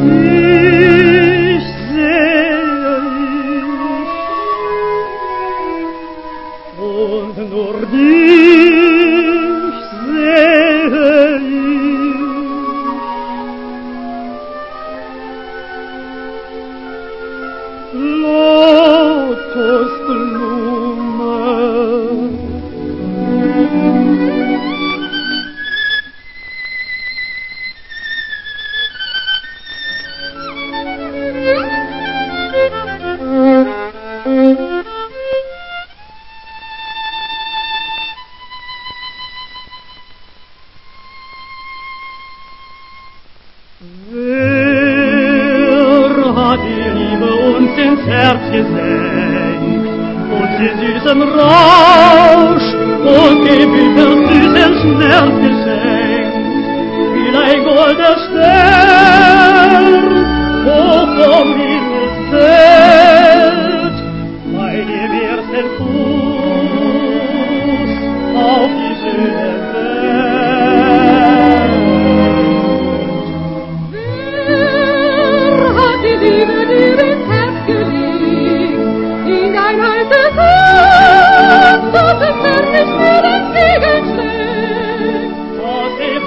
Ich sehe und nur dich sehe ich. Lotusblume, wer hat die Liebe uns ins Herz gesenkt und sie süßem Rausch und gebüter süßen Schmerz geschenkt? Vielleicht goldener Stern hoch vom Himmelsfeld bei dem ersten Fuß auf die schöne Welt. Wer hat die Liebe dir ins Herz gelegt, in dein heißes Herz, das es fertig mir entgegenschlägt? Aus dem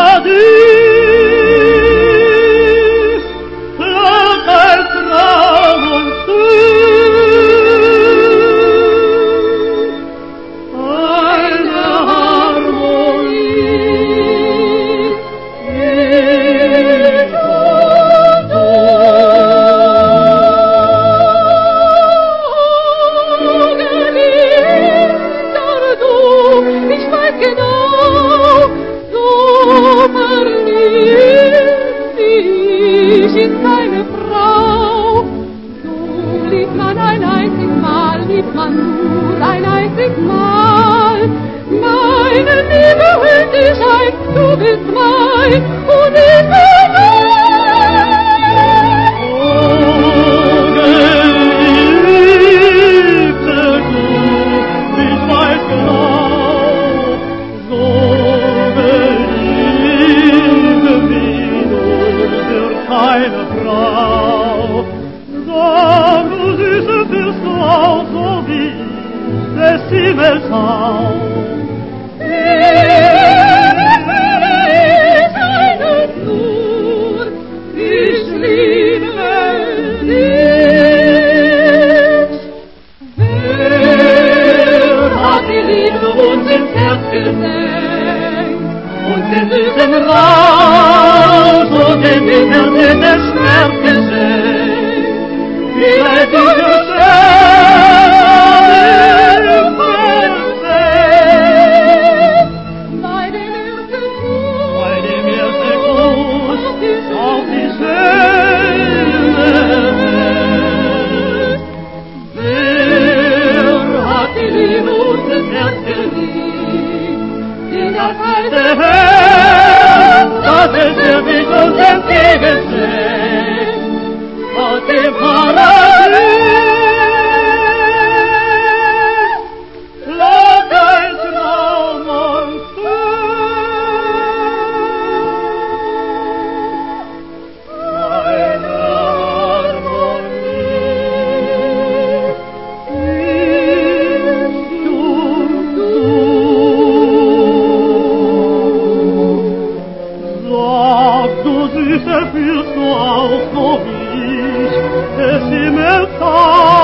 Paradies flog ein Traum und eine Harmonie, ich und du. Ich weiß genau, so verliebt ich in keine Frau. So liebt man ein einzig Mal, liebt man nur ein einzig Mal. Meine Liebe hüllt dich ein, du bist mein und ich bin Geliebte du, ich weiß genau, so geliebt wie du wird keine Frau. Sag, du Süße, bist du auch so wie ich, des Himmels Hauch. Ich liebe dich. Wer hat die Liebe uns ins Herz gesenkt und den süßen Rausch und den bittern Schmerz geschenkt? Vielleicht diese Sterne im Feld bei dem ersten bei dem ersten Gruß auf die schöne Welt. Wer hat die Liebe uns ins Herz gelegt, in das alte Herz, das es für mich uns entgegenschlägt, aus dem Paradies flog ein Traum und eine Harmonie, ich und du. Sag, du Süße, fühlst du auch so wie ich des Himmels Hauch?